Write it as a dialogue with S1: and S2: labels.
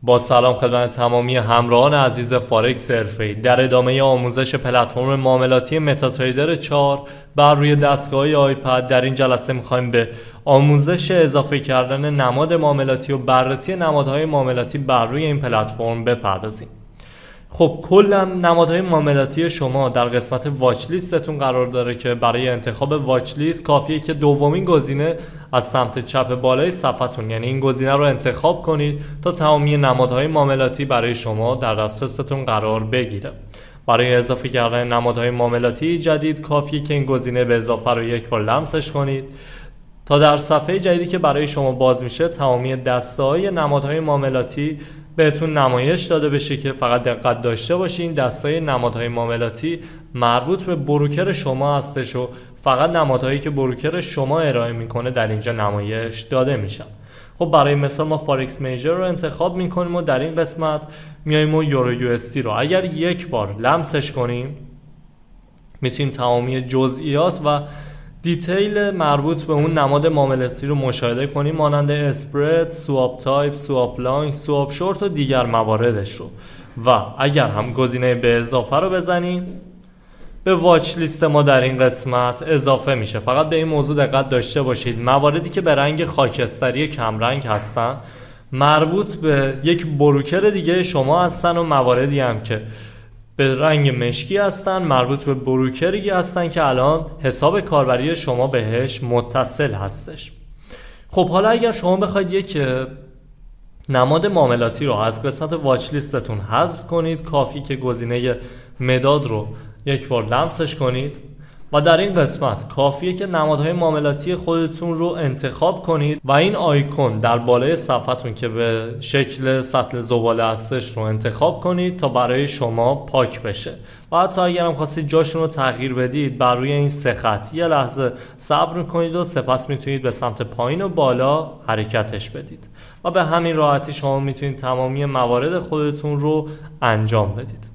S1: با سلام خدمت تمامی همراهان عزیز فارکس حرفه‌ای. در ادامه آموزش پلتفرم معاملاتی متاتریدر 4 بر روی دستگاه آیپد، در این جلسه می‌خوایم به آموزش اضافه کردن نماد معاملاتی و بررسی نمادهای معاملاتی بر روی این پلتفرم بپردازیم. خب کلا نمادهای معاملاتی شما در قسمت واچ لیستتون قرار داره که برای انتخاب واچ لیست کافیه که دومین گزینه از سمت چپ بالای صفحتون، یعنی این گزینه رو انتخاب کنید تا تمامی نمادهای معاملاتی برای شما در دسترستون قرار بگیره. برای اضافه کردن نمادهای معاملاتی جدید کافیه که این گزینه به اضافه رو یک بار لمسش کنید تا در صفحه جدیدی که برای شما باز میشه تمامی دسته‌های نمادهای معاملاتی بهتون نمایش داده بشه که فقط دقت داشته باشین دسته‌های نمادهای معاملاتی مربوط به بروکر شما هستش و فقط نمادهایی که بروکر شما ارائه میکنه در اینجا نمایش داده میشن. خب برای مثال ما فارکس میجر رو انتخاب میکنیم و در این قسمت میایم و یورو یو اس دی رو اگر یک بار لمسش کنیم میتونیم تمامی جزئیات و دیتیل مربوط به اون نماد معاملاتی رو مشاهده کنیم، مانند اسپرد، سواب تایپ، سواب لانگ، سواب شورت و دیگر مواردش رو. و اگر هم گزینه به اضافه رو بزنیم به واچ لیست ما در این قسمت اضافه میشه. فقط به این موضوع دقت داشته باشید مواردی که به رنگ خاکستری کمرنگ هستن مربوط به یک بروکر دیگه شما هستن و مواردی هم که به رنگ مشکی هستن مربوط به بروکری هستن که الان حساب کاربری شما بهش متصل هستش. خب حالا اگر شما بخواید یک نماد معاملاتی رو از قسمت واچ لیستتون حذف کنید کافی که گزینه مداد رو یک بار لمسش کنید و در این قسمت کافیه که نمادهای معاملاتی خودتون رو انتخاب کنید و این آیکون در بالای صفحتون که به شکل سطل زباله هستش رو انتخاب کنید تا برای شما پاک بشه. و حتی اگر هم خواستید جاشون رو تغییر بدید بر روی این سه خط یه لحظه صبر کنید و سپس میتونید به سمت پایین و بالا حرکتش بدید و به همین راحتی شما میتونید تمامی موارد خودتون رو انجام بدید.